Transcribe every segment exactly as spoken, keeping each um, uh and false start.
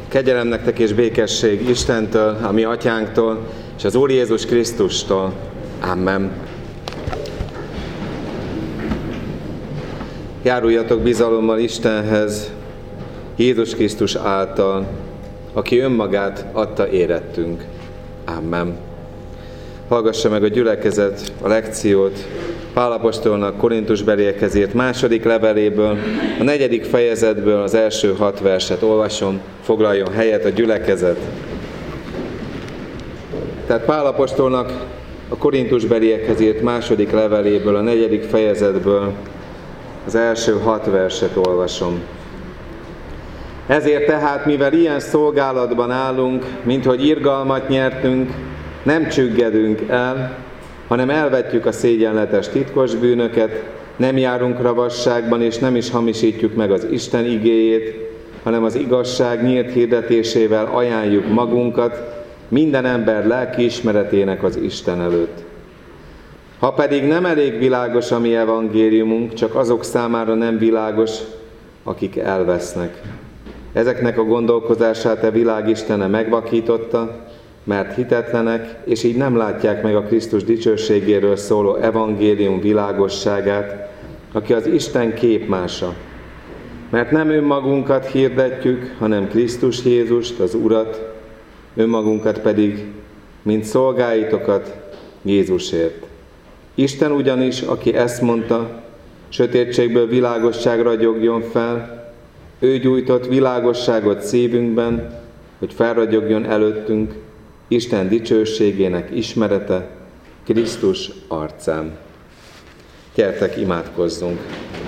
Kegyelem nektek és békesség Istentől, a mi atyánktól, és az Úr Jézus Krisztustól. Amen. Járuljatok bizalommal Istenhez, Jézus Krisztus által, aki önmagát adta érettünk. Amen. Hallgassa meg a gyülekezet a lekciót Pál apostolnak Korintusbeliekhez írt második leveléből, a negyedik fejezetből az első hat verset olvasom, foglaljon helyet a gyülekezet. Tehát Pál apostolnak a Korintusbeliekhez írt második leveléből, a negyedik fejezetből az első hat verset olvasom. Ezért tehát, mivel ilyen szolgálatban állunk, minthogy irgalmat nyertünk, nem csüggedünk el, hanem elvetjük a szégyenletes titkos bűnöket, nem járunk ravasságban, és nem is hamisítjuk meg az Isten igéjét, hanem az igazság nyílt hirdetésével ajánljuk magunkat minden ember lelkiismeretének az Isten előtt. Ha pedig nem elég világos a mi evangéliumunk, csak azok számára nem világos, akik elvesznek. Ezeknek a gondolkozását a világ Istene megvakította, mert hitetlenek, és így nem látják meg a Krisztus dicsőségéről szóló evangélium világosságát, aki az Isten képmása. Mert nem önmagunkat hirdetjük, hanem Krisztus Jézust, az Urat, önmagunkat pedig, mint szolgáitokat Jézusért. Isten ugyanis, aki ezt mondta, sötétségből világosság ragyogjon fel, ő gyújtott világosságot szívünkben, hogy felragyogjon előttünk Isten dicsőségének ismerete Krisztus arcán. Gyertek, imádkozzunk!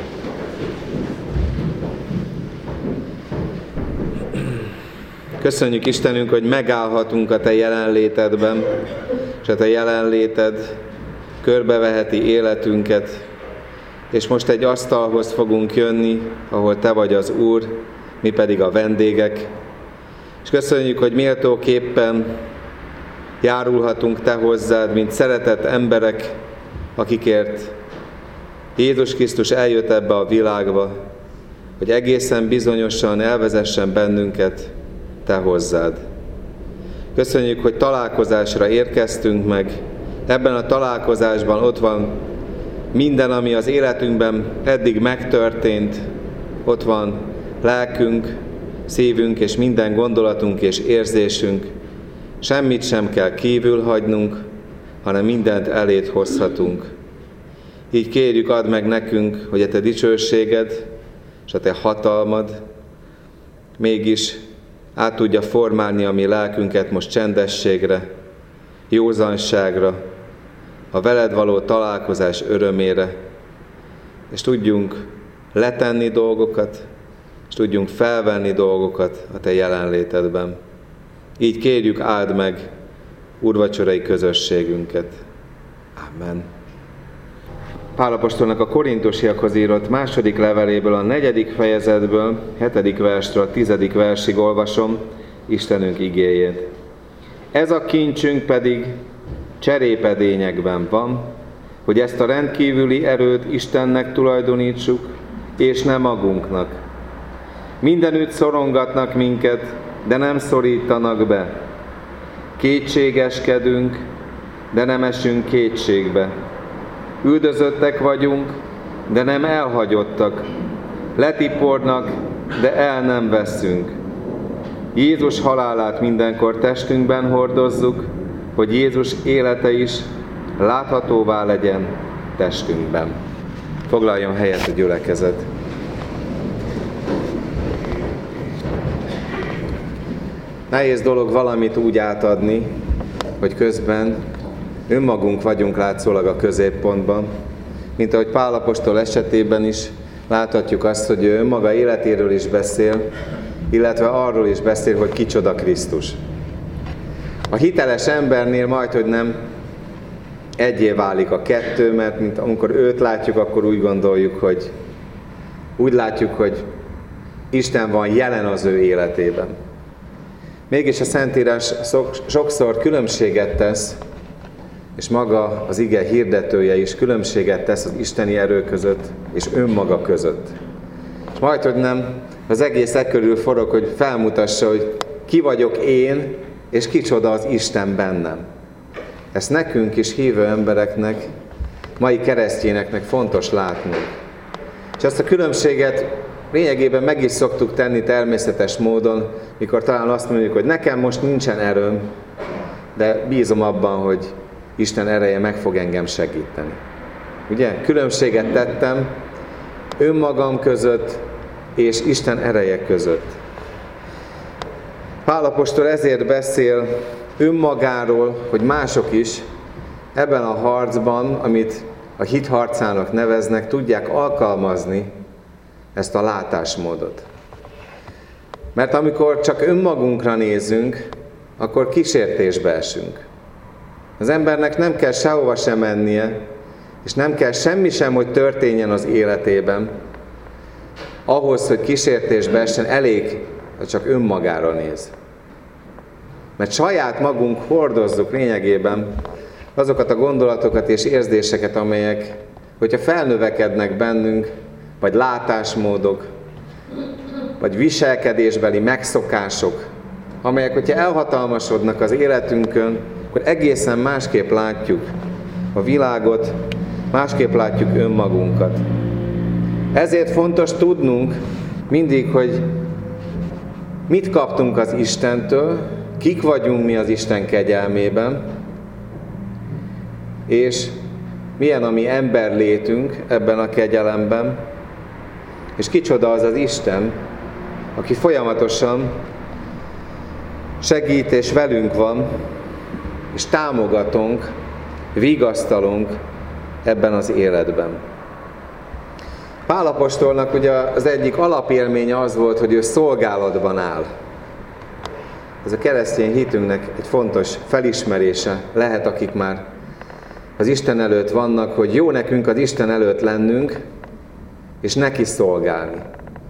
Köszönjük Istenünk, hogy megállhatunk a Te jelenlétedben, és a Te jelenléted körbeveheti életünket, és most egy asztalhoz fogunk jönni, ahol Te vagy az Úr, mi pedig a vendégek, és köszönjük, hogy méltóképpen járulhatunk Te hozzád, mint szeretett emberek, akikért Jézus Krisztus eljött ebbe a világba, hogy egészen bizonyosan elvezessen bennünket Te hozzád. Köszönjük, hogy találkozásra érkeztünk meg. Ebben a találkozásban ott van minden, ami az életünkben eddig megtörtént. Ott van lelkünk, szívünk és minden gondolatunk és érzésünk. Semmit sem kell kívül hagynunk, hanem mindent eléd hozhatunk. Így kérjük, add meg nekünk, hogy a Te dicsőséged és a Te hatalmad mégis át tudja formálni a mi lelkünket most csendességre, józanságra, a veled való találkozás örömére, és tudjunk letenni dolgokat, és tudjunk felvenni dolgokat a Te jelenlétedben. Így kérjük, áld meg úrvacsorai közösségünket. Amen. Pál apostolnak a korintusiakhoz írott második leveléből, a negyedik fejezetből, hetedik verstől a tizedik versig olvasom Istenünk igéjét. Ez a kincsünk pedig cserépedényekben van, hogy ezt a rendkívüli erőt Istennek tulajdonítsuk, és nem magunknak. Mindenütt szorongatnak minket, de nem szorítanak be. Kétségeskedünk, de nem esünk kétségbe. Üldözöttek vagyunk, de nem elhagyottak. Letipornak, de el nem veszünk. Jézus halálát mindenkor testünkben hordozzuk, hogy Jézus élete is láthatóvá legyen testünkben. Foglaljon helyet a gyülekezet. Nehéz dolog valamit úgy átadni, hogy közben önmagunk vagyunk látszólag a középpontban, mint ahogy Pál apostol esetében is láthatjuk azt, hogy ő önmaga életéről is beszél, illetve arról is beszél, hogy kicsoda Krisztus. A hiteles embernél majdhogy nem egyé válik a kettő, mert mint amikor őt látjuk, akkor úgy gondoljuk, hogy úgy látjuk, hogy Isten van jelen az ő életében. Mégis a Szentírás sokszor különbséget tesz, és maga az ige hirdetője is különbséget tesz az isteni erő között és önmaga között. És majdhogy nem az egész e körül forog, hogy felmutassa, hogy ki vagyok én, és kicsoda az Isten bennem. Ezt nekünk is hívő embereknek, mai keresztényeknek fontos látnunk. És ezt a különbséget lényegében meg is szoktuk tenni természetes módon, mikor talán azt mondjuk, hogy nekem most nincsen erőm, de bízom abban, hogy Isten ereje meg fog engem segíteni. Ugye? Különbséget tettem önmagam között és Isten ereje között. Pál apostol ezért beszél önmagáról, hogy mások is ebben a harcban, amit a hit harcának neveznek, tudják alkalmazni ezt a látásmódot. Mert amikor csak önmagunkra nézünk, akkor kísértésbe esünk. Az embernek nem kell sehova sem mennie, és nem kell semmi sem, hogy történjen az életében. Ahhoz, hogy kísértésbe essen, elég, ha csak önmagára néz. Mert saját magunk hordozzuk lényegében azokat a gondolatokat és érzéseket, amelyek, hogyha felnövekednek bennünk, vagy látásmódok, vagy viselkedésbeli megszokások, amelyek, hogyha elhatalmasodnak az életünkön, akkor egészen másképp látjuk a világot, másképp látjuk önmagunkat. Ezért fontos tudnunk mindig, hogy mit kaptunk az Istentől, kik vagyunk mi az Isten kegyelmében, és milyen a mi emberlétünk ebben a kegyelemben, és kicsoda az az Isten, aki folyamatosan segít és velünk van, és támogatunk, vigasztalunk ebben az életben. Pál apostolnak ugye az egyik alapélménye az volt, hogy ő szolgálatban áll. Ez a keresztény hitünknek egy fontos felismerése lehet, akik már az Isten előtt vannak, hogy jó nekünk az Isten előtt lennünk, és neki szolgálni.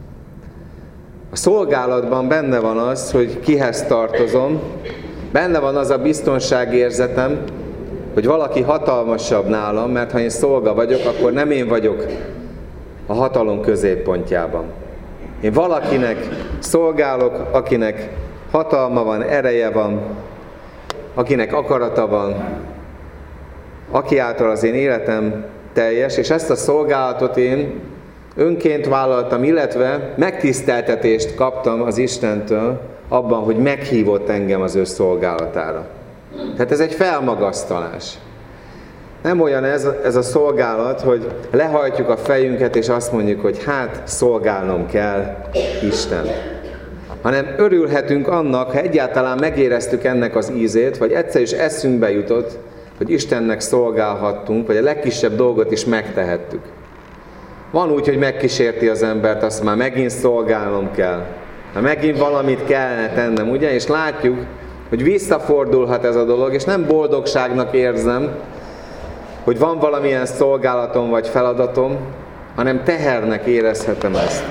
A szolgálatban benne van az, hogy kihez tartozom, benne van az a biztonságérzetem, hogy valaki hatalmasabb nálam, mert ha én szolga vagyok, akkor nem én vagyok a hatalom középpontjában. Én valakinek szolgálok, akinek hatalma van, ereje van, akinek akarata van, aki által az én életem teljes, és ezt a szolgálatot én önként vállaltam, illetve megtiszteltetést kaptam az Istentől abban, hogy meghívott engem az ő szolgálatára. Tehát ez egy felmagasztalás. Nem olyan ez, ez a szolgálat, hogy lehajtjuk a fejünket, és azt mondjuk, hogy hát szolgálnom kell Isten. Hanem örülhetünk annak, ha egyáltalán megéreztük ennek az ízét, vagy egyszer is eszünkbe jutott, hogy Istennek szolgálhattunk, vagy a legkisebb dolgot is megtehettük. Van úgy, hogy megkísérti az embert, azt már megint szolgálnom kell. Már megint valamit kellene tennem, ugye? És látjuk, hogy visszafordulhat ez a dolog, és nem boldogságnak érzem, hogy van valamilyen szolgálatom vagy feladatom, hanem tehernek érezhetem ezt.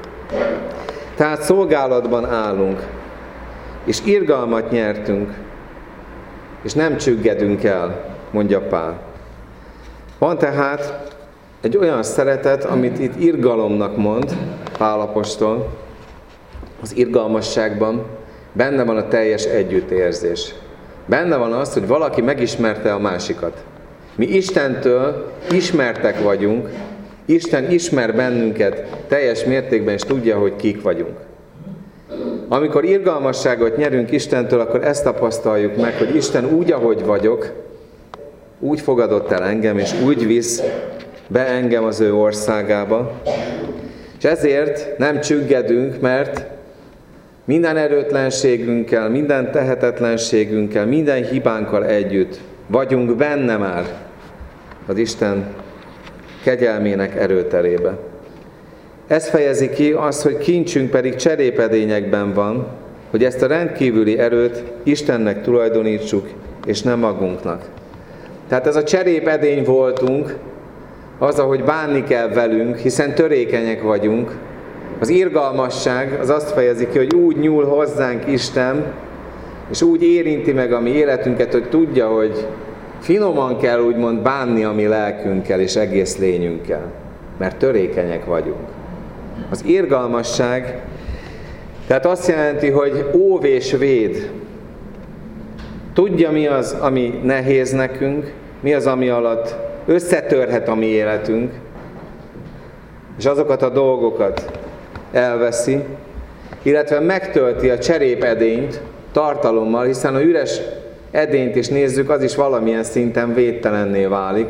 Tehát szolgálatban állunk, és irgalmat nyertünk, és nem csüggedünk el, mondja Pál. Van tehát egy olyan szeretet, amit itt irgalomnak mond Pál apostol, az irgalmasságban benne van a teljes együttérzés. Benne van az, hogy valaki megismerte a másikat. Mi Istentől ismertek vagyunk, Isten ismer bennünket teljes mértékben, és tudja, hogy kik vagyunk. Amikor irgalmasságot nyerünk Istentől, akkor ezt tapasztaljuk meg, hogy Isten úgy, ahogy vagyok, úgy fogadott el engem, és úgy visz be engem az ő országába. És ezért nem csüggedünk, mert minden erőtlenségünkkel, minden tehetetlenségünkkel, minden hibánkkal együtt vagyunk benne már az Isten kegyelmének erőterébe. Ez fejezi ki azt, hogy kincsünk pedig cserépedényekben van, hogy ezt a rendkívüli erőt Istennek tulajdonítsuk, és nem magunknak. Tehát ez a cserépedény voltunk, az, ahogy bánni kell velünk, hiszen törékenyek vagyunk. Az irgalmasság az azt fejezi ki, hogy úgy nyúl hozzánk Isten, és úgy érinti meg a mi életünket, hogy tudja, hogy finoman kell úgymond bánni a mi lelkünkkel és egész lényünkkel, mert törékenyek vagyunk. Az irgalmasság Tehát azt jelenti, hogy óv és véd. Tudja, mi az, ami nehéz nekünk, mi az, ami alatt összetörhet a mi életünk, és azokat a dolgokat elveszi, illetve megtölti a cserépedényt tartalommal, hiszen ha üres edényt is nézzük, az is valamilyen szinten védtelenné válik.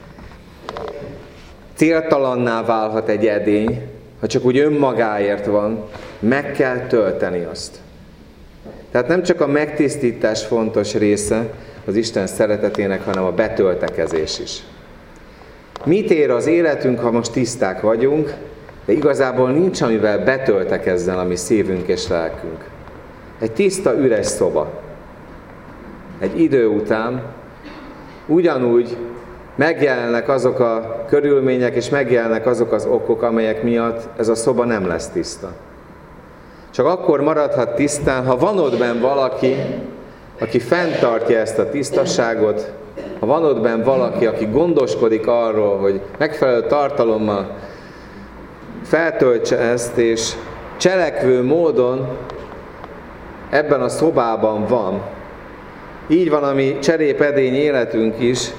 Céltalanná válhat egy edény, ha csak úgy önmagáért van, meg kell tölteni azt. Tehát nem csak a megtisztítás fontos része az Isten szeretetének, hanem a betöltekezés is. Mit ér az életünk, ha most tiszták vagyunk, de igazából nincs, amivel betöltekezzen a mi szívünk és lelkünk. Egy tiszta, üres szoba. Egy idő után ugyanúgy megjelennek azok a körülmények, és megjelennek azok az okok, amelyek miatt ez a szoba nem lesz tiszta. Csak akkor maradhat tisztán, ha van ott benn valaki, aki fenntartja ezt a tisztasságot, ha van ott benn valaki, aki gondoskodik arról, hogy megfelelő tartalommal feltöltse ezt, és cselekvő módon ebben a szobában van. Így van a mi cserépedény életünk is,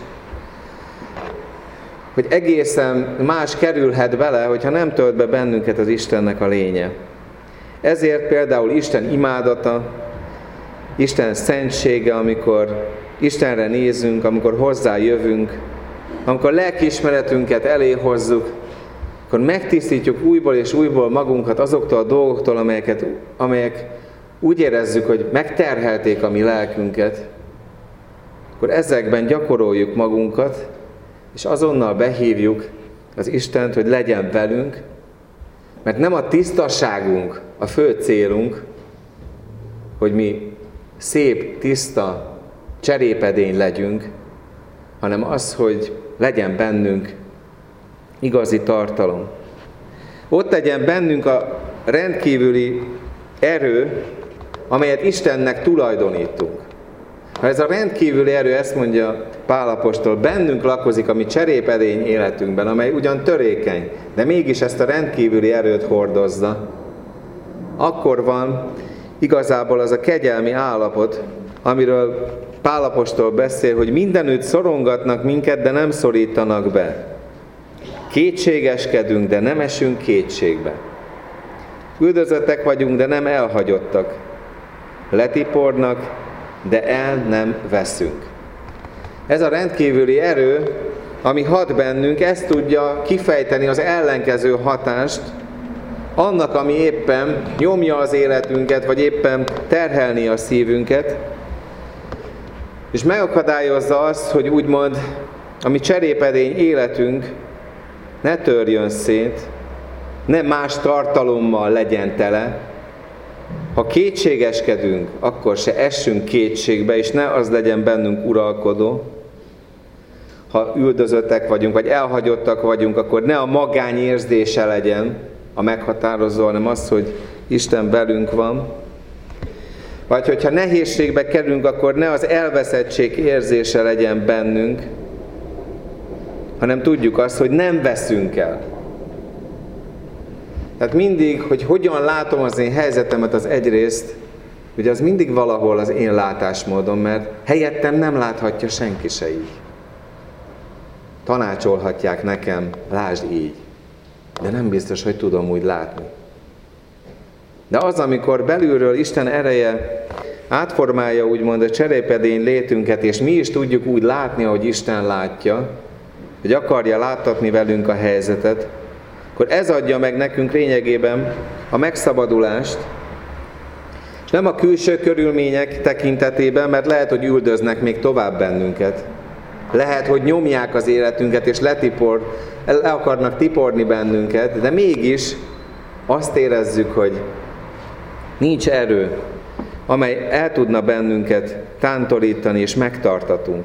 hogy egészen más kerülhet bele, hogyha nem tölt be bennünket az Istennek a lénye. Ezért például Isten imádata, Isten szentsége, amikor Istenre nézünk, amikor hozzájövünk, amikor lelkiismeretünket elé hozzuk, akkor megtisztítjuk újból és újból magunkat azoktól a dolgoktól, amelyeket, amelyek úgy érezzük, hogy megterhelték a mi lelkünket, akkor ezekben gyakoroljuk magunkat, és azonnal behívjuk az Istent, hogy legyen velünk, mert nem a tisztaságunk a fő célunk, hogy mi szép, tiszta cserépedény legyünk, hanem az, hogy legyen bennünk igazi tartalom. Ott legyen bennünk a rendkívüli erő, amelyet Istennek tulajdonítunk. Ha ez a rendkívüli erő, ezt mondja Pál apostol, bennünk lakozik a mi cserépedény életünkben, amely ugyan törékeny, de mégis ezt a rendkívüli erőt hordozza, akkor van igazából az a kegyelmi állapot, amiről Pál apostol beszél, hogy mindenütt szorongatnak minket, de nem szorítanak be. Kétségeskedünk, de nem esünk kétségbe. Üldözöttek vagyunk, de nem elhagyottak. Letipornak, de el nem veszünk. Ez a rendkívüli erő, ami hat bennünk, ezt tudja kifejteni az ellenkező hatást, annak, ami éppen nyomja az életünket, vagy éppen terhelni a szívünket, és megakadályozza azt, hogy úgymond a mi cserépedény életünk ne törjön szét, ne más tartalommal legyen tele. Ha kétségeskedünk, akkor se essünk kétségbe, és ne az legyen bennünk uralkodó. Ha üldözöttek vagyunk, vagy elhagyottak vagyunk, akkor ne a magány érzése legyen a meghatározó, hanem az, hogy Isten velünk van. Vagy hogyha nehézségbe kerülünk, akkor ne az elveszettség érzése legyen bennünk, hanem tudjuk azt, hogy nem veszünk el. Tehát mindig, hogy hogyan látom az én helyzetemet, az egyrészt, ugye az mindig valahol az én látásmódom, mert helyettem nem láthatja senki se így. Tanácsolhatják nekem, lásd így, de nem biztos, hogy tudom úgy látni. De az, amikor belülről Isten ereje átformálja úgymond a cserépedény létünket, és mi is tudjuk úgy látni, ahogy Isten látja, hogy akarja láttatni velünk a helyzetet, akkor ez adja meg nekünk lényegében a megszabadulást, és nem a külső körülmények tekintetében, mert lehet, hogy üldöznek még tovább bennünket. Lehet, hogy nyomják az életünket, és letipor, le akarnak tiporni bennünket, de mégis azt érezzük, hogy nincs erő, amely el tudna bennünket tántorítani, és megtartatunk.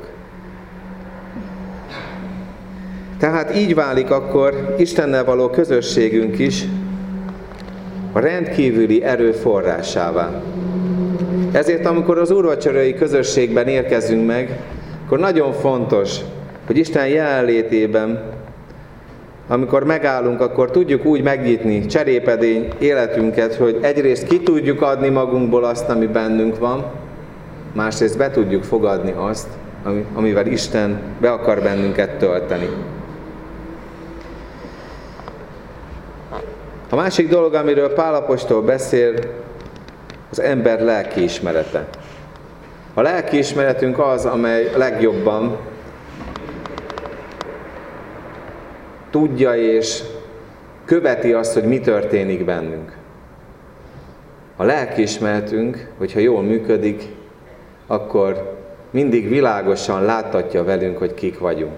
Tehát így válik akkor Istennel való közösségünk is a rendkívüli erő forrásává. Ezért, amikor az úrvacsorai közösségben érkezünk meg, akkor nagyon fontos, hogy Isten jelenlétében amikor megállunk, akkor tudjuk úgy megnyitni cserépedény életünket, hogy egyrészt ki tudjuk adni magunkból azt, ami bennünk van, másrészt be tudjuk fogadni azt, amivel Isten be akar bennünket tölteni. A másik dolog, amiről Pál apostol beszél, az ember lelkiismerete. A lelkiismeretünk az, amely legjobban tudja és követi azt, hogy mi történik bennünk. A lelkiismeretünk, hogyha jól működik, akkor mindig világosan láttatja velünk, hogy kik vagyunk.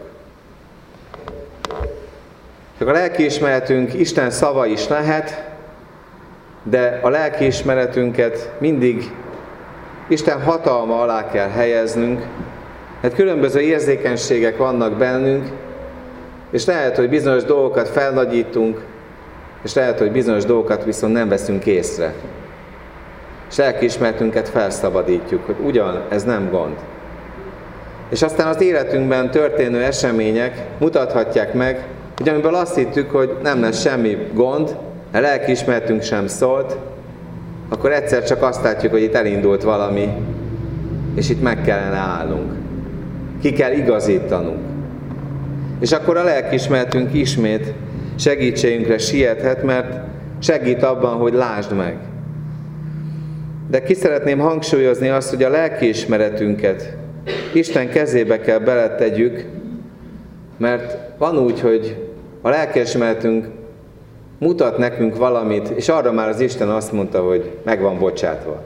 Csak a lelkiismeretünk Isten szava is lehet, de a lelkiismeretünket mindig Isten hatalma alá kell helyeznünk, mert különböző érzékenységek vannak bennünk, és lehet, hogy bizonyos dolgokat felnagyítunk, és lehet, hogy bizonyos dolgokat viszont nem veszünk észre. És lelkiismeretünket felszabadítjuk, hogy ugyan, ez nem gond. És aztán az életünkben történő események mutathatják meg, hogy amiből azt hittük, hogy nem lesz semmi gond, a lelkiismeretünk sem szólt, akkor egyszer csak azt látjuk, hogy itt elindult valami, és itt meg kellene állnunk. Ki kell igazítanunk. És akkor a lelkiismeretünk ismét segítségünkre siethet, mert segít abban, hogy lásd meg. De ki szeretném hangsúlyozni azt, hogy a lelkiismeretünket Isten kezébe kell beletegyük, mert van úgy, hogy a lelkiismeretünk mutat nekünk valamit, és arra már az Isten azt mondta, hogy meg van bocsátva.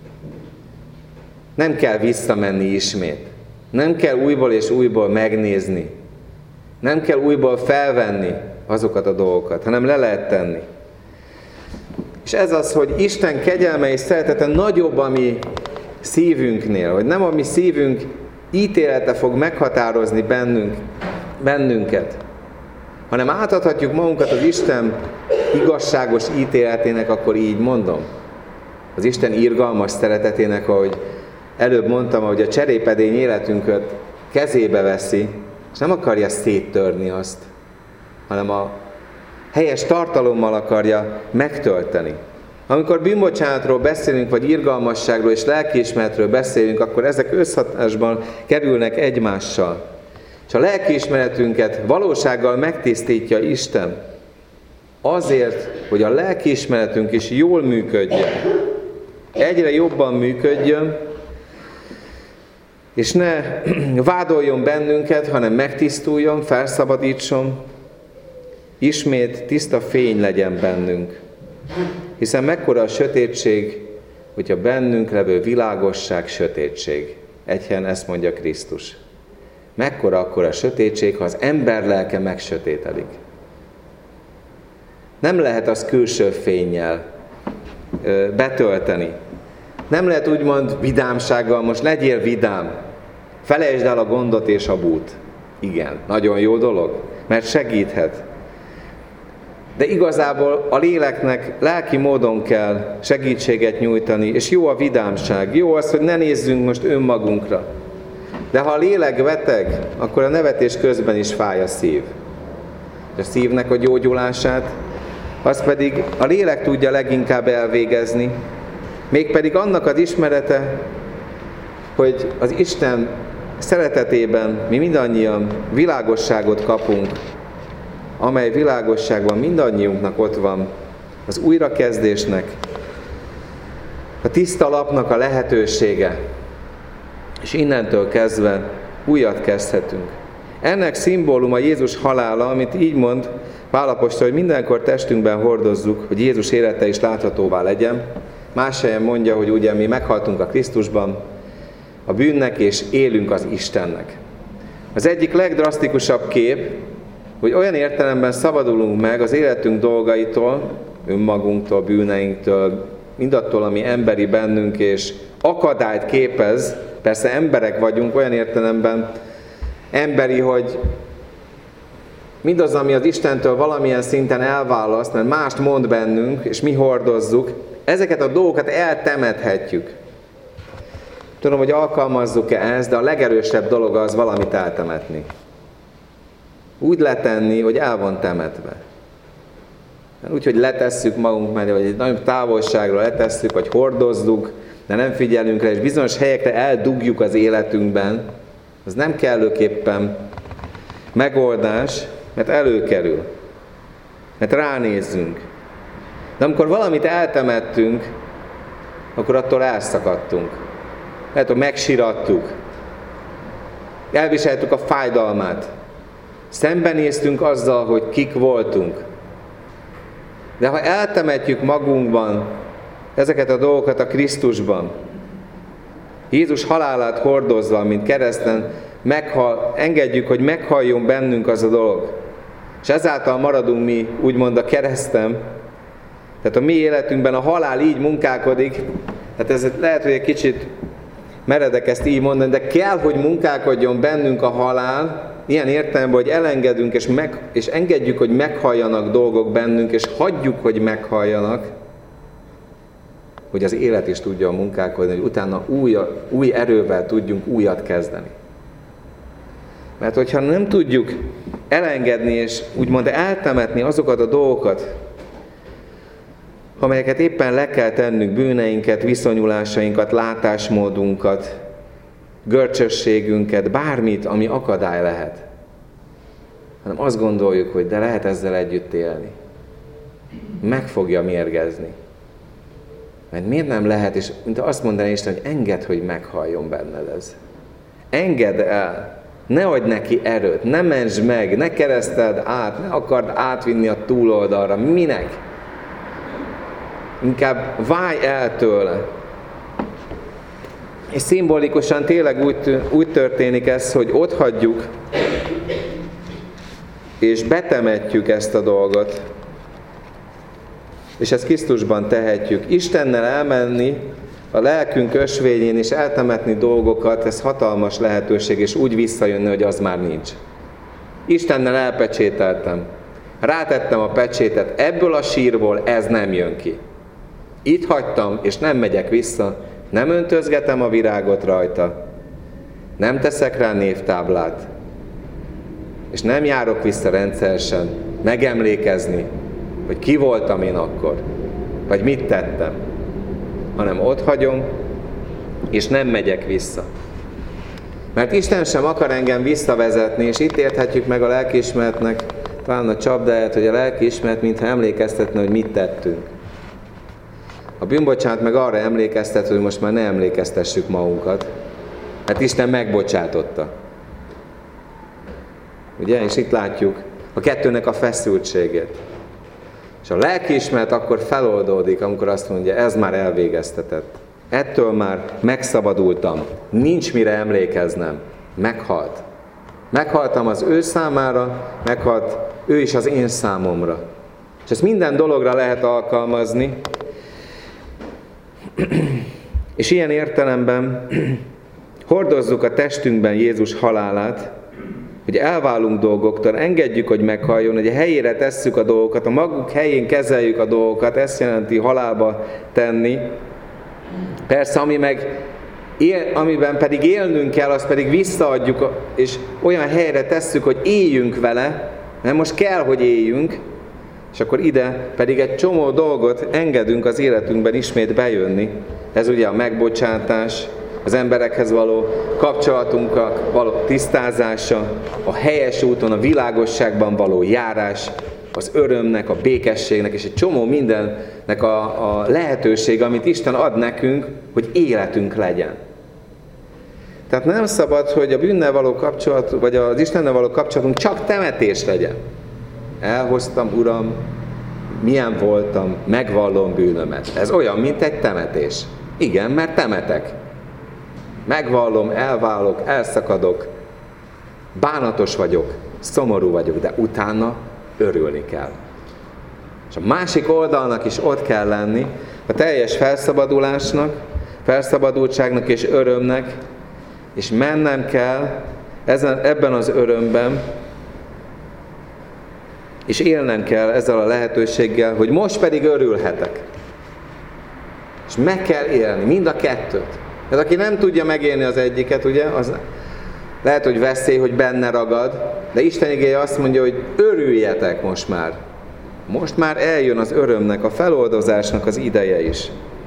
Nem kell visszamenni ismét. Nem kell újból és újból megnézni. Nem kell újból felvenni azokat a dolgokat, hanem le lehet tenni. És ez az, hogy Isten kegyelme és szeretete nagyobb a mi szívünknél, hogy nem a mi szívünk ítélete fog meghatározni bennünk, bennünket, hanem átadhatjuk magunkat az Isten igazságos ítéletének, akkor így mondom. Az Isten irgalmas szeretetének, ahogy előbb mondtam, hogy a cserépedény életünket kezébe veszi, és nem akarja széttörni azt, hanem a helyes tartalommal akarja megtölteni. Amikor bűnbocsánatról beszélünk, vagy irgalmasságról és lelkiismeretről beszélünk, akkor ezek összhatásban kerülnek egymással. És a lelkiismeretünket valósággal megtisztítja Isten, azért, hogy a lelkiismeretünk is jól működjön. Egyre jobban működjön, és ne vádoljon bennünket, hanem megtisztuljon, felszabadítson, ismét tiszta fény legyen bennünk. Hiszen mekkora a sötétség, hogyha bennünk levő világosság sötétség. Egyhen ezt mondja Krisztus. Mekkora akkor a sötétség, ha az ember lelke megsötétedik. Nem lehet azt külső fénnyel ö, betölteni. Nem lehet úgymond vidámsággal, most legyél vidám, felejtsd el a gondot és a bút. Igen, nagyon jó dolog, mert segíthet. De igazából a léleknek lelki módon kell segítséget nyújtani, és jó a vidámság, jó az, hogy ne nézzünk most önmagunkra. De ha a lélek beteg, akkor a nevetés közben is fáj a szív. A szívnek a gyógyulását, az pedig a lélek tudja leginkább elvégezni, mégpedig annak az ismerete, hogy az Isten szeretetében mi mindannyian világosságot kapunk, amely világosságban mindannyiunknak ott van az újrakezdésnek, a tiszta lapnak a lehetősége, és innentől kezdve újat kezdhetünk. Ennek szimbóluma Jézus halála, amit így mond Pál apostol, hogy mindenkor testünkben hordozzuk, hogy Jézus élete is láthatóvá legyen. Más helyen mondja, hogy ugye mi meghaltunk a Krisztusban, a bűnnek, és élünk az Istennek. Az egyik legdrasztikusabb kép, hogy olyan értelemben szabadulunk meg az életünk dolgaitól, önmagunktól, bűneinktől, mindattól, ami emberi bennünk, és akadályt képez, persze emberek vagyunk, olyan értelemben emberi, hogy mindaz, ami az Istentől valamilyen szinten elválaszt, mert mást mond bennünk, és mi hordozzuk, ezeket a dolgokat eltemethetjük. Tudom, hogy alkalmazzuk-e ezt, de a legerősebb dolog az valamit eltemetni. úgy letenni, hogy el van temetve. Úgy, hogy letesszük magunk mellé, vagy egy nagyobb távolságra letesszük, vagy hordozzuk, de nem figyelünk rá, és bizonyos helyekre eldugjuk az életünkben, az nem kellőképpen megoldás, mert előkerül, mert ránézzünk. De amikor valamit eltemettünk, akkor attól elszakadtunk. Lehet, hogy megsirattuk, elviseltük a fájdalmát, szembenéztünk azzal, hogy kik voltunk. De ha eltemetjük magunkban ezeket a dolgokat a Krisztusban, Jézus halálát hordozva, mint kereszten, meghal, engedjük, hogy meghalljon bennünk az a dolog. És ezáltal maradunk mi, úgymond a kereszten. Tehát a mi életünkben a halál így munkálkodik, hát ez lehet, hogy egy kicsit meredek ezt így mondani, de kell, hogy munkálkodjon bennünk a halál, ilyen értelemben, hogy elengedünk, és, meg, és engedjük, hogy meghalljanak dolgok bennünk, és hagyjuk, hogy meghalljanak, hogy az élet is tudja munkálkodni, hogy utána új, új erővel tudjunk újat kezdeni. Mert hogyha nem tudjuk elengedni, és úgymond eltemetni azokat a dolgokat, amelyeket éppen le kell tennünk, bűneinket, viszonyulásainkat, látásmódunkat, görcsösségünket, bármit, ami akadály lehet. Hanem azt gondoljuk, hogy de lehet ezzel együtt élni. Meg fogja mérgezni. Mert miért nem lehet, és mint azt mondaná Isten, hogy engedd, hogy meghalljon benned ez. Engedd el. Ne adj neki erőt, ne mentsd meg, ne kereszteld át, ne akard átvinni a túloldalra. Minek? Inkább válj el tőle. És szimbolikusan tényleg úgy, úgy történik ez, hogy ott hagyjuk, és betemetjük ezt a dolgot. És ezt Krisztusban tehetjük. Istennel elmenni a lelkünk ösvényén, és eltemetni dolgokat, ez hatalmas lehetőség, és úgy visszajönni, hogy az már nincs. Istennel elpecsételtem. Rátettem a pecsétet, ebből a sírból ez nem jön ki. Itt hagytam, és nem megyek vissza, nem öntözgetem a virágot rajta, nem teszek rá névtáblát, és nem járok vissza rendszeresen megemlékezni, hogy ki voltam én akkor, vagy mit tettem, hanem ott hagyom, és nem megyek vissza. Mert Isten sem akar engem visszavezetni, és itt érthetjük meg a lelkiismeretnek talán a csapdáját, hogy a lelkiismeret mintha emlékeztetne, hogy mit tettünk. A bűnbocsánat meg arra emlékeztet, hogy most már ne emlékeztessük magunkat, mert Isten megbocsátotta. Ugye? És itt látjuk a kettőnek a feszültségét. És a lelkiismeret akkor feloldódik, amikor azt mondja, ez már elvégeztetett. Ettől már megszabadultam. Nincs mire emlékeznem. Meghalt. Meghaltam az ő számára, meghalt ő is az én számomra. És ezt minden dologra lehet alkalmazni. És ilyen értelemben hordozzuk a testünkben Jézus halálát, hogy elválunk dolgoktól, engedjük, hogy meghalljon, hogy a helyére tesszük a dolgokat, a maguk helyén kezeljük a dolgokat, ezt jelenti halálba tenni. Persze, ami meg él, amiben pedig élnünk kell, azt pedig visszaadjuk, és olyan helyre tesszük, hogy éljünk vele, mert most kell, hogy éljünk, és akkor ide pedig egy csomó dolgot engedünk az életünkben ismét bejönni. Ez ugye a megbocsátás, az emberekhez való kapcsolatunkkal való tisztázása, a helyes úton, a világosságban való járás, az örömnek, a békességnek, és egy csomó mindennek a, a lehetőség, amit Isten ad nekünk, hogy életünk legyen. Tehát nem szabad, hogy a bűnnel való kapcsolat, vagy az Istennel való kapcsolatunk csak temetés legyen. Elhoztam, Uram, milyen voltam, megvallom bűnömet. Ez olyan, mint egy temetés. Igen, mert temetek. Megvallom, elválok, elszakadok, bánatos vagyok, szomorú vagyok, de utána örülni kell. És a másik oldalnak is ott kell lenni, a teljes felszabadulásnak, felszabadultságnak és örömnek, és mennem kell ezen, ebben az örömben, és élnem kell ezzel a lehetőséggel, hogy most pedig örülhetek. És meg kell élni, mind a kettőt. Tehát aki nem tudja megélni az egyiket, ugye, az, Lehet, hogy veszély, hogy benne ragad, de Isten igéje azt mondja, hogy örüljetek most már. Most már eljön az örömnek, a feloldozásnak az ideje is.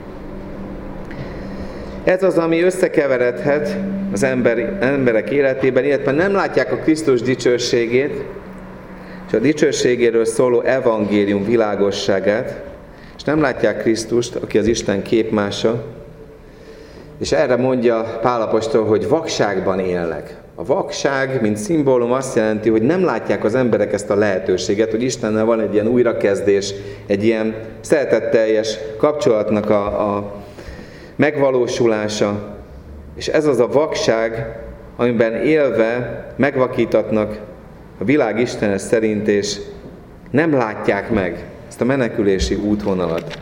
Ez az, ami összekeveredhet az ember, emberek életében, illetve nem látják a Krisztus dicsőségét, és a dicsőségéről szóló evangélium világosságát, és nem látják Krisztust, aki az Isten képmása, és erre mondja Pál apostol, hogy vakságban élnek. A vakság, mint szimbólum azt jelenti, hogy nem látják az emberek ezt a lehetőséget, hogy Istennel van egy ilyen újrakezdés, egy ilyen szeretetteljes kapcsolatnak a, a megvalósulása. És ez az a vakság, amiben élve megvakítatnak a világ Istene szerint, és nem látják meg ezt a menekülési útvonalat.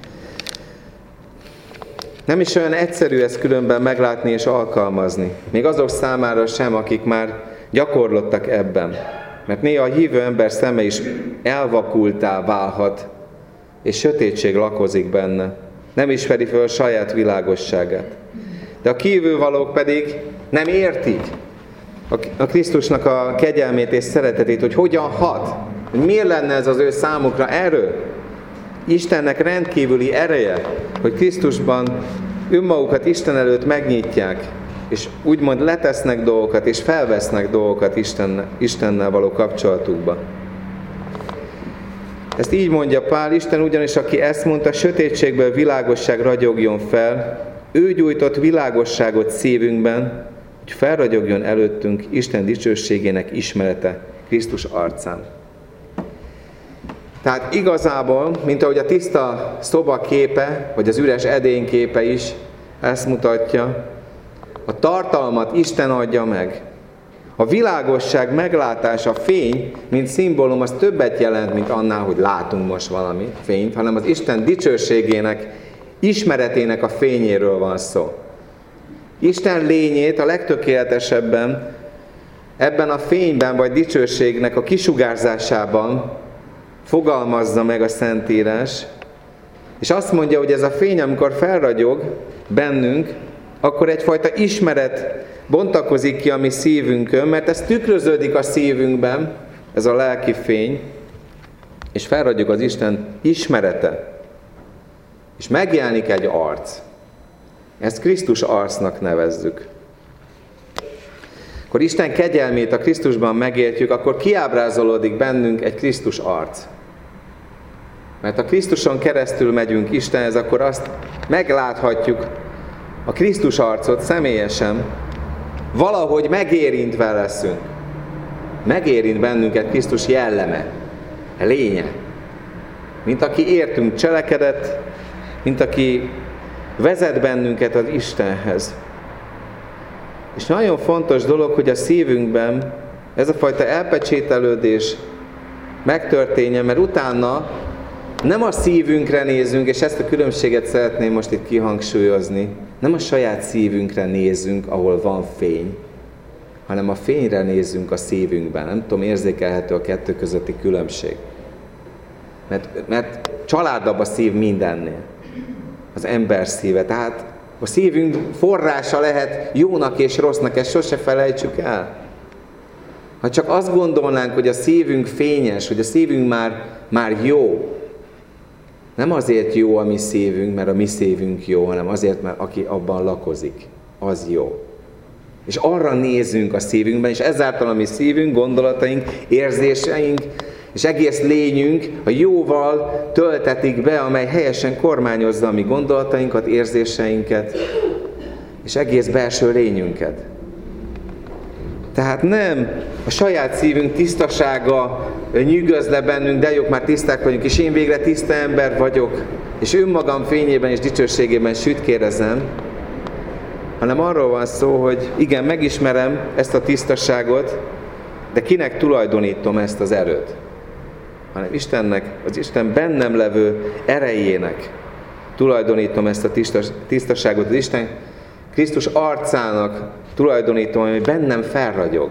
Nem is olyan egyszerű ezt különben meglátni és alkalmazni. Még azok számára sem, akik már gyakorlottak ebben. Mert néha a hívő ember szeme is elvakultá válhat, és sötétség lakozik benne. Nem ismeri föl a saját világosságát. De a kívülvalók pedig nem értik a Krisztusnak a kegyelmét és szeretetét, hogy hogyan hat, hogy miért lenne ez az ő számukra erő. Istennek rendkívüli ereje, hogy Krisztusban önmagukat Isten előtt megnyitják, és úgymond letesznek dolgokat, és felvesznek dolgokat Isten, Istennel való kapcsolatukba. Ezt így mondja Pál, Isten ugyanis, aki ezt mondta, sötétségből világosság ragyogjon fel, ő gyújtott világosságot szívünkben, hogy felragyogjon előttünk Isten dicsőségének ismerete Krisztus arcán. Tehát igazából, mint ahogy a tiszta szoba képe, vagy az üres edény képe is ezt mutatja, a tartalmat Isten adja meg. A világosság meglátása, a fény, mint szimbólum, az többet jelent, mint annál, hogy látunk most valami fényt, hanem az Isten dicsőségének, ismeretének a fényéről van szó. Isten lényét a legtökéletesebben ebben a fényben, vagy dicsőségnek a kisugárzásában fogalmazza meg a Szentírás, és azt mondja, hogy ez a fény, amikor felragyog bennünk, akkor egyfajta ismeret bontakozik ki a mi szívünkön, mert ez tükröződik a szívünkben, ez a lelki fény, és felragyog az Isten ismerete, és megjelenik egy arc. Ezt Krisztus arcnak nevezzük. Akkor Isten kegyelmét a Krisztusban megértjük, akkor kiábrázolódik bennünk egy Krisztus arc. Mert ha Krisztuson keresztül megyünk Istenhez, akkor azt megláthatjuk, a Krisztus arcot személyesen, valahogy megérintve leszünk. Megérint bennünket Krisztus jelleme, lénye. Mint aki értünk cselekedet, mint aki vezet bennünket az Istenhez. És nagyon fontos dolog, hogy a szívünkben ez a fajta elpecsételődés megtörténjen, mert utána nem a szívünkre nézünk, és ezt a különbséget szeretném most itt kihangsúlyozni, nem a saját szívünkre nézünk, ahol van fény, hanem a fényre nézzünk a szívünkben. Nem tudom, érzékelhető a kettő közötti különbség. Mert, mert családabb a szív mindennél. Az ember szíve. Tehát a szívünk forrása lehet jónak és rossznak, ezt sose felejtsük el. Ha csak azt gondolnánk, hogy a szívünk fényes, hogy a szívünk már, már jó, nem azért jó a mi szívünk, mert a mi szívünk jó, hanem azért, mert aki abban lakozik, az jó. És arra nézünk a szívünkben, és ezáltal a mi szívünk, gondolataink, érzéseink, és egész lényünk a jóval töltetik be, amely helyesen kormányozza a mi gondolatainkat, érzéseinket, és egész belső lényünket. Tehát nem a saját szívünk tisztasága nyűgöz le bennünk, de jók, már tiszták vagyunk, és én végre tiszta ember vagyok, és önmagam fényében és dicsőségében sütkérezem, hanem arról van szó, hogy igen, megismerem ezt a tisztaságot, de kinek tulajdonítom ezt az erőt? Hanem Istennek, az Isten bennem levő erejének tulajdonítom ezt a tisztaságot, az Isten Krisztus arcának tulajdonítom, ami bennem felragyog.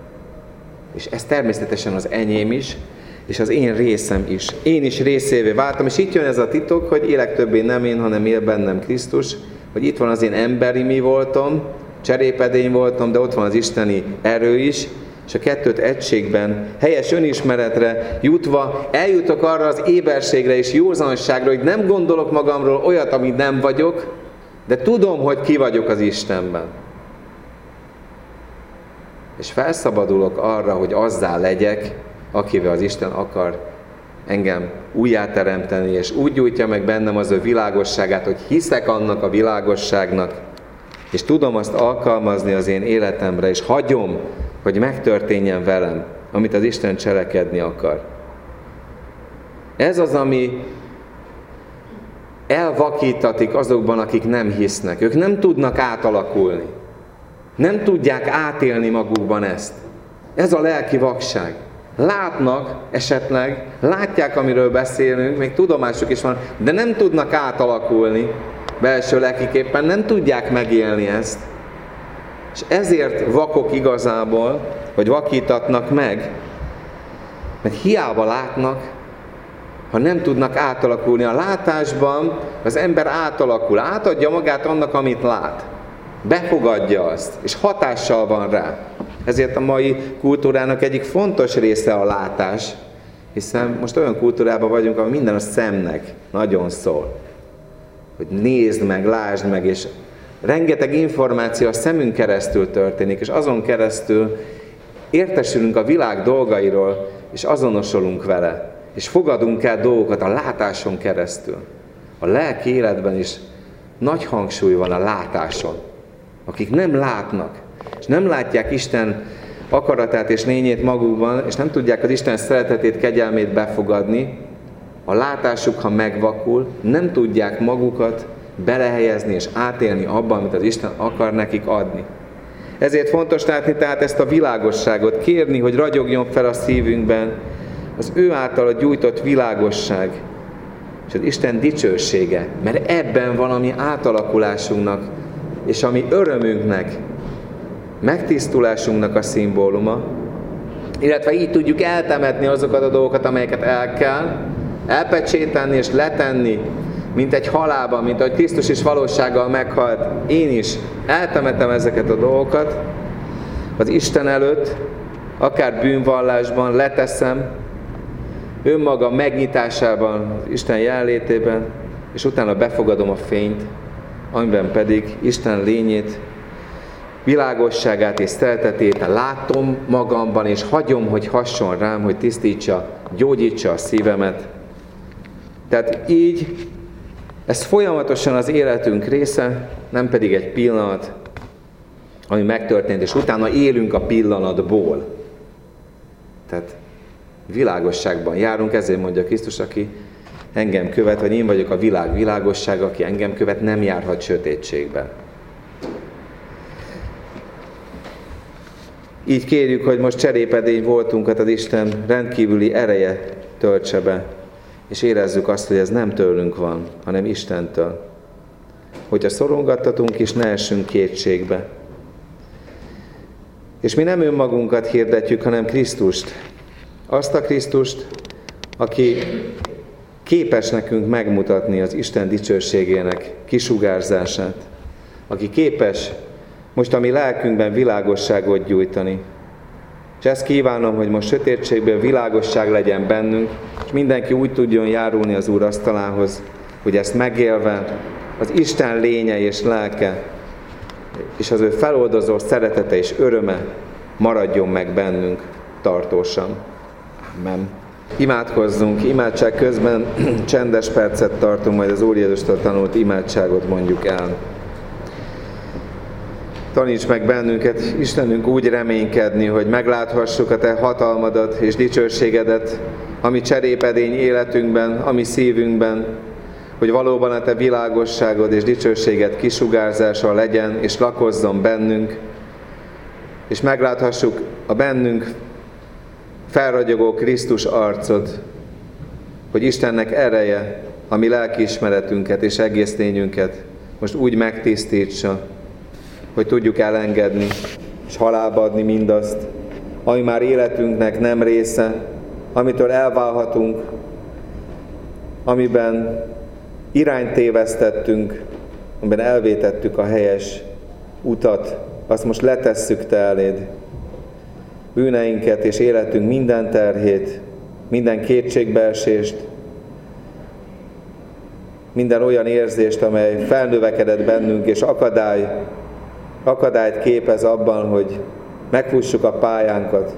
És ez természetesen az enyém is, és az én részem is. Én is részévé váltam, és itt jön ez a titok, hogy élek többé nem én, hanem él bennem Krisztus, hogy itt van az én emberi mi voltom, cserépedény voltam, de ott van az isteni erő is, és a kettőt egységben, helyes önismeretre jutva eljutok arra az éberségre és józanságra, hogy nem gondolok magamról olyat, amit nem vagyok, de tudom, hogy ki vagyok az Istenben. És felszabadulok arra, hogy azzá legyek, akivel az Isten akar engem újjáteremteni, és úgy gyújtja meg bennem az ő világosságát, hogy hiszek annak a világosságnak, és tudom azt alkalmazni az én életemre, és hagyom, hogy megtörténjen velem, amit az Isten cselekedni akar. Ez az, ami elvakítatik azokban, akik nem hisznek. Ők nem tudnak átalakulni. Nem tudják átélni magukban ezt. Ez a lelki vakság. Látnak esetleg, látják, amiről beszélünk, még tudomásuk is van, de nem tudnak átalakulni belső lelkiképpen, nem tudják megélni ezt. És ezért vakok igazából, vagy vakítatnak meg, mert hiába látnak, ha nem tudnak átalakulni. A látásban az ember átalakul, átadja magát annak, amit lát. Befogadja azt, és hatással van rá. Ezért a mai kultúrának egyik fontos része a látás, hiszen most olyan kultúrában vagyunk, ahol minden a szemnek nagyon szól. Hogy nézd meg, lásd meg, és rengeteg információ a szemünk keresztül történik, és azon keresztül értesülünk a világ dolgairól, és azonosulunk vele, és fogadunk el dolgokat a látáson keresztül. A lelki életben is nagy hangsúly van a látáson. Akik nem látnak, és nem látják Isten akaratát és lényét magukban, és nem tudják az Isten szeretetét, kegyelmét befogadni, a látásuk, ha megvakul, nem tudják magukat belehelyezni és átélni abban, amit az Isten akar nekik adni. Ezért fontos látni tehát ezt a világosságot, kérni, hogy ragyogjon fel a szívünkben az ő általa gyújtott világosság, és az Isten dicsősége, mert ebben van a mi átalakulásunknak, és a mi örömünknek, megtisztulásunknak a szimbóluma, illetve így tudjuk eltemetni azokat a dolgokat, amelyeket el kell, elpecsételni és letenni, mint egy halálban, mint ahogy Krisztus is valósággal meghalt. Én is eltemetem ezeket a dolgokat az Isten előtt, akár bűnvallásban leteszem, önmaga megnyitásában, az Isten jelenlétében, és utána befogadom a fényt, amiben pedig Isten lényét, világosságát és szeretetét látom magamban, és hagyom, hogy hasson rám, hogy tisztítsa, gyógyítsa a szívemet. Tehát így, ez folyamatosan az életünk része, nem pedig egy pillanat, ami megtörtént, és utána élünk a pillanatból. Tehát világosságban járunk, ezért mondja Krisztus, aki engem követ, vagy én vagyok a világ világossága, aki engem követ, nem járhat sötétségben. Így kérjük, hogy most cserépedény voltunkat az Isten rendkívüli ereje töltse be, és érezzük azt, hogy ez nem tőlünk van, hanem Istentől. Hogyha szorongattatunk is, ne essünk kétségbe. És mi nem önmagunkat hirdetjük, hanem Krisztust. Azt a Krisztust, aki képes nekünk megmutatni az Isten dicsőségének kisugárzását. Aki képes most a mi lelkünkben világosságot gyújtani. És ezt kívánom, hogy most sötétségből világosság legyen bennünk, és mindenki úgy tudjon járulni az Úr asztalához, hogy ezt megélve az Isten lénye és lelke, és az ő feloldozó szeretete és öröme maradjon meg bennünk tartósan. Amen. Imádkozzunk, imádság közben csendes percet tartunk, majd az Úr Jézustól tanult imádságot mondjuk el. Taníts meg bennünket, Istenünk, úgy reménykedni, hogy megláthassuk a Te hatalmadat és dicsőségedet, ami cserépedény életünkben, ami szívünkben, hogy valóban a Te világosságod és dicsőséged kisugárzása legyen és lakozzon bennünk, és megláthassuk a bennünk felragyogó Krisztus arcot, hogy Istennek ereje a mi lelkiismeretünket és egész lényünket most úgy megtisztítsa, hogy tudjuk elengedni és halálba adni mindazt, ami már életünknek nem része, amitől elválhatunk, amiben irányt tévesztettünk, amiben elvétettük a helyes utat, azt most letesszük Te eléd. Bűneinket és életünk minden terhét, minden kétségbeesést, minden olyan érzést, amely felnövekedett bennünk, és akadály, akadályt képez abban, hogy megfussuk a pályánkat.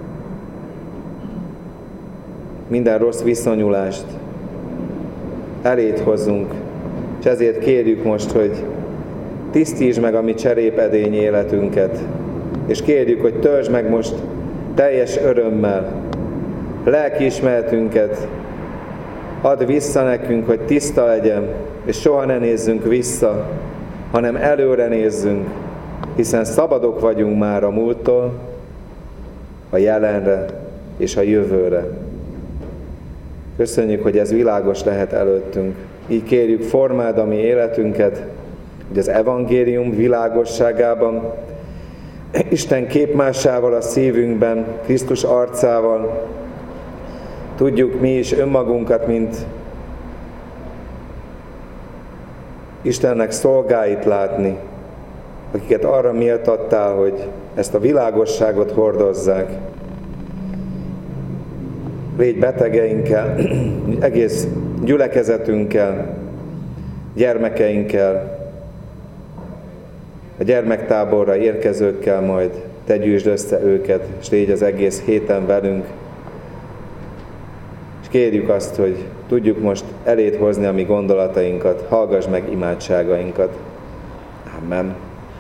Minden rossz viszonyulást eléd hozzunk, és ezért kérjük most, hogy tisztítsd meg a mi cserépedény életünket, és kérjük, hogy töltsd meg most teljes örömmel lelkiismeretünket, add vissza nekünk, hogy tiszta legyen, és soha ne nézzünk vissza, hanem előre nézzünk, hiszen szabadok vagyunk már a múlttól, a jelenre és a jövőre. Köszönjük, hogy ez világos lehet előttünk. Így kérjük, formáld a mi életünket, hogy az evangélium világosságában, Isten képmásával a szívünkben, Krisztus arcával tudjuk mi is önmagunkat, mint Istennek szolgáit látni, akiket arra méltattál, hogy ezt a világosságot hordozzák. Légy betegeinkkel, egész gyülekezetünkkel, gyermekeinkkel, a gyermektáborra érkezőkkel majd Te gyűjtsd össze őket, és légy az egész héten velünk. És kérjük azt, hogy tudjuk most eléd hozni a mi gondolatainkat, hallgass meg imádságainkat. Amen.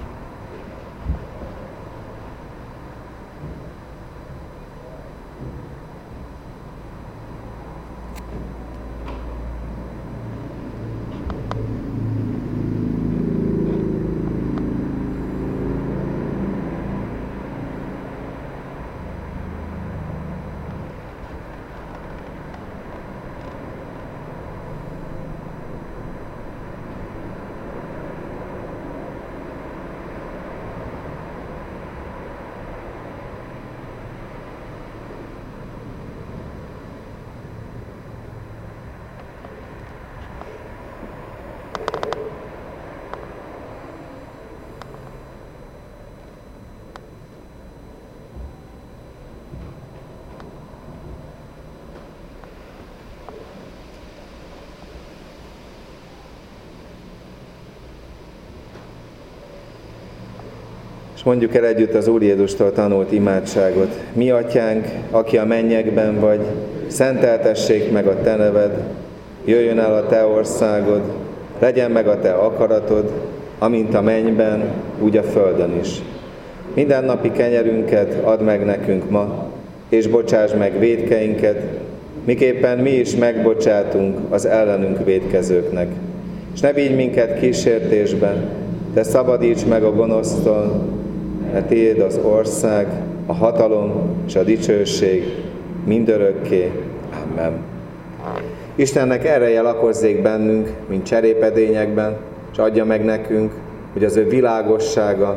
Mondjuk el együtt az Úr Jézustól tanult imádságot. Mi atyánk, aki a mennyekben vagy, szenteltessék meg a te neved, jöjjön el a te országod, legyen meg a te akaratod, amint a mennyben, úgy a földön is. Mindennapi kenyerünket add meg nekünk ma, és bocsáss meg vétkeinket, miképpen mi is megbocsátunk az ellenünk vétkezőknek. És ne vigy minket kísértésbe, de szabadíts meg a gonosztól, mert tiéd az ország, a hatalom és a dicsőség mindörökké. Amen. Istennek ereje lakozzék bennünk, mint cserépedényekben, és adja meg nekünk, hogy az ő világossága,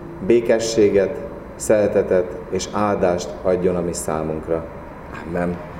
békességet, szeretetet és áldást adjon a mi számunkra. Amen.